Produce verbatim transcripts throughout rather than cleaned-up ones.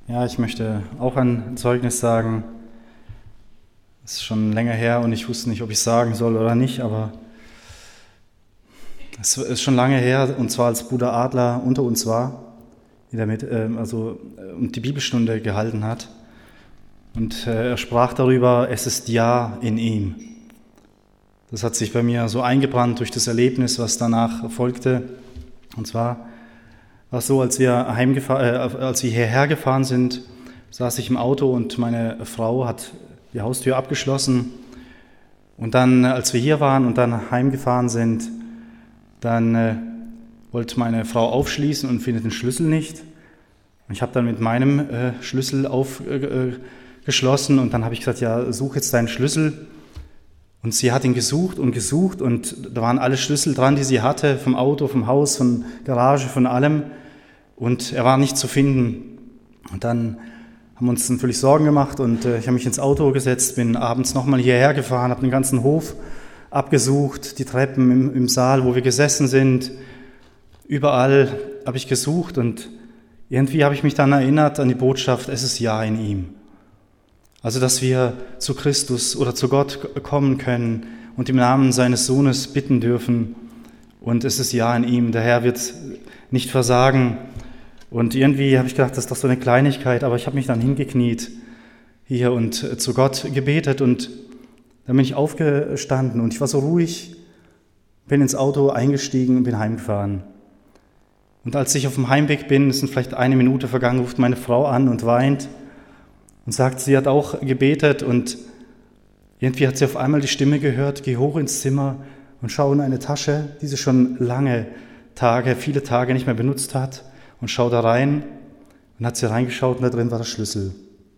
Ja, ich möchte auch ein Zeugnis sagen. Es ist schon länger her und ich wusste nicht, ob ich es sagen soll oder nicht, aber es ist schon lange her, und zwar als Bruder Adler unter uns war, der mit, also, und die Bibelstunde gehalten hat. Und er sprach darüber, es ist Ja in ihm. Das hat sich bei mir so eingebrannt durch das Erlebnis, was danach folgte. Und zwar war es so, als wir, heimgefahr, äh, als wir hierher gefahren sind, saß ich im Auto und meine Frau hat die Haustür abgeschlossen. Und dann, als wir hier waren und dann heimgefahren sind, dann äh, wollte meine Frau aufschließen und findet den Schlüssel nicht. Ich habe dann mit meinem äh, Schlüssel aufgeschlossen äh, und dann habe ich gesagt, ja, such jetzt deinen Schlüssel. Und sie hat ihn gesucht und gesucht und da waren alle Schlüssel dran, die sie hatte, vom Auto, vom Haus, von Garage, von allem. Und er war nicht zu finden. Und dann haben wir uns natürlich Sorgen gemacht und äh, ich habe mich ins Auto gesetzt, bin abends nochmal hierher gefahren, habe den ganzen Hof abgesucht, die Treppen im, im Saal, wo wir gesessen sind. Überall habe ich gesucht und irgendwie habe ich mich dann erinnert an die Botschaft, es ist Ja in ihm. Also, dass wir zu Christus oder zu Gott kommen können und im Namen seines Sohnes bitten dürfen. Und es ist Ja in ihm. Der Herr wird nicht versagen. Und irgendwie habe ich gedacht, das ist doch so eine Kleinigkeit, aber ich habe mich dann hingekniet hier und zu Gott gebetet und dann bin ich aufgestanden und ich war so ruhig, bin ins Auto eingestiegen und bin heimgefahren. Und als ich auf dem Heimweg bin, es sind vielleicht eine Minute vergangen, ruft meine Frau an und weint und sagt, sie hat auch gebetet und irgendwie hat sie auf einmal die Stimme gehört, geh hoch ins Zimmer und schau in eine Tasche, die sie schon lange Tage, viele Tage nicht mehr benutzt hat und schau da rein und hat sie reingeschaut und da drin war der Schlüssel.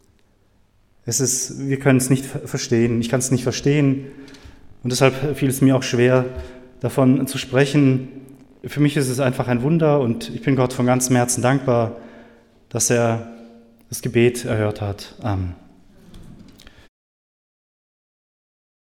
Es ist, wir können es nicht verstehen, ich kann es nicht verstehen und deshalb fiel es mir auch schwer, davon zu sprechen. Für mich ist es einfach ein Wunder und ich bin Gott von ganzem Herzen dankbar, dass er das Gebet erhört hat. Amen.